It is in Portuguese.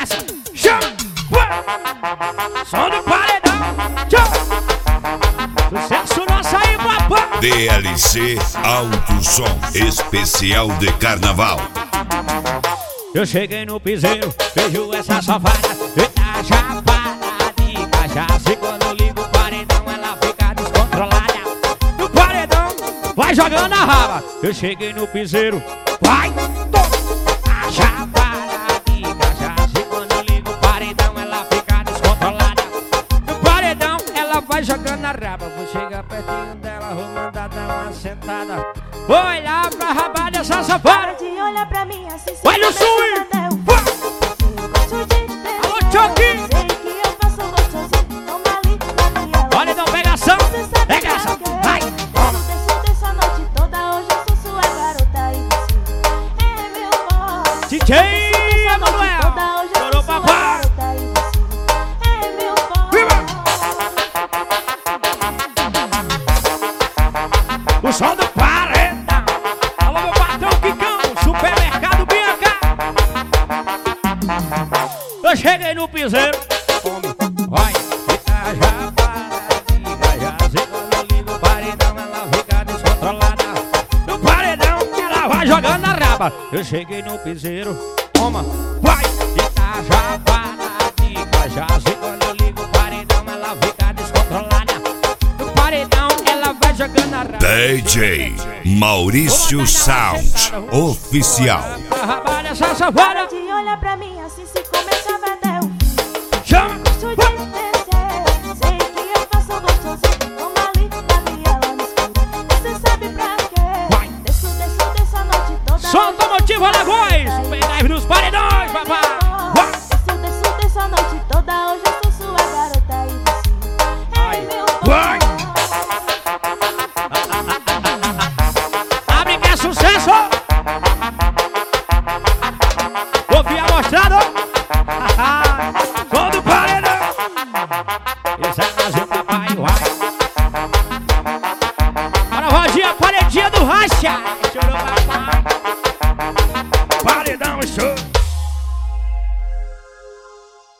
desce, chama, som do paredão, tchau. Sucesso nosso aí, papai. DLC Alto Som Especial de Carnaval. Eu cheguei no piseiro, vejo essa safada, tá chapada de cachaça. E quando eu ligo o paredão, ela fica descontrolada. No paredão, vai jogando a raba. Eu cheguei no piseiro, vai, tá chapada de cachaça. E quando eu ligo o paredão, ela fica descontrolada. No paredão, ela vai jogando a raba. Vou chegar pertinho dela, vou mandar dar uma sentada. Vou olhar pra raba dessa safada. De olhar pra mim assim, olha o swing! Alô, Choque! Sei que eu faço gostosinho, toma ali na minha. Olha, não, pegação! Pegação! Vai! Desce a noite toda, hoje eu sou sua garota e você é meu forte. DJ Emanuel! Chorou, papai! É meu forte. O som do paredão! Alô, meu patrão Quicão! Supermercado Bianca! Eu cheguei no piseiro, vai, fica já para de cachaça. E quando eu ligo o paredão, ela fica descontrolada. No paredão, ela vai jogando a raba. Eu cheguei no piseiro, toma, vai, fica já para de cachaça. E quando eu ligo o paredão, ela fica descontrolada. No paredão, ela vai jogando a raba. DJ Maurício Sound Oficial. Trabalha essa safada. De olhar pra mim assim, se começava até o fim. Chama! Gosto de descer, sei que eu faço gostosinho, toma ali na minha lá no escuro. Você sabe pra quê? Vai. Desço a noite toda. Solta o motivo, Alagoas! Pendrive nos paredões, papai! Vai. Desço a noite toda, hoje eu sou sua garota e você é meu Vai. Abre que é sucesso! Ouvi amostrado! Som do paredão! Esse é o papai, vai! Para a rodinha, paredinha do racha! Chorou,